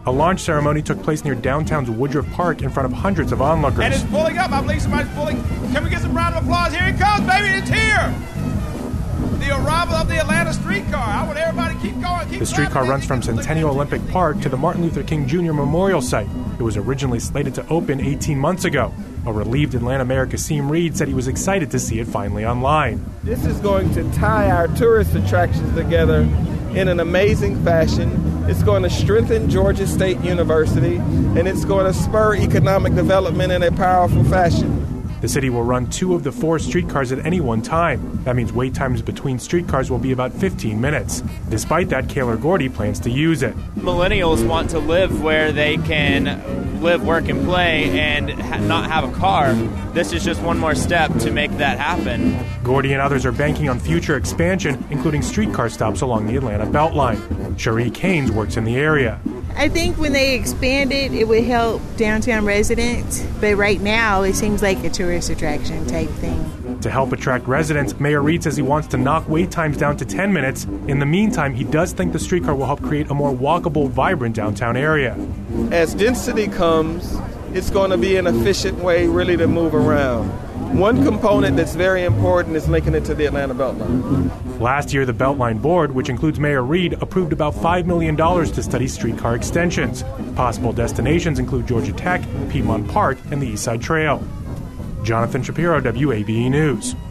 A launch ceremony took place near downtown's Woodruff Park in front of hundreds of onlookers. And it's pulling up. I believe somebody's pulling. Can we get some round of applause? Here it comes, baby. It's here. The arrival of the Atlanta streetcar. I want everybody to keep going. The streetcar runs from Centennial Olympic Park to the Martin Luther King Jr. Memorial Site. It was originally slated to open 18 months ago. A relieved Atlanta Mayor Kasim Reed said he was excited to see it finally online. This is going to tie our tourist attractions together in an amazing fashion. It's going to strengthen Georgia State University, and it's going to spur economic development in a powerful fashion. The city will run 2 of the 4 streetcars at any one time. That means wait times between streetcars will be about 15 minutes. Despite that, Kaylor Gordy plans to use it. Millennials want to live where they can live, work, and play and not have a car. This is just one more step to make that happen. Gordy and others are banking on future expansion, including streetcar stops along the Atlanta Beltline. Cherie Keynes works in the area. I think when they expand it, it would help downtown residents. But right now, it seems like a tourist attraction type thing. To help attract residents, Mayor Reed says he wants to knock wait times down to 10 minutes. In the meantime, he does think the streetcar will help create a more walkable, vibrant downtown area. As density comes, it's going to be an efficient way really to move around. One component that's very important is linking it to the Atlanta Beltline. Last year, the Beltline Board, which includes Mayor Reed, approved about $5 million to study streetcar extensions. Possible destinations include Georgia Tech, Piedmont Park, and the East Side Trail. Jonathan Shapiro, WABE News.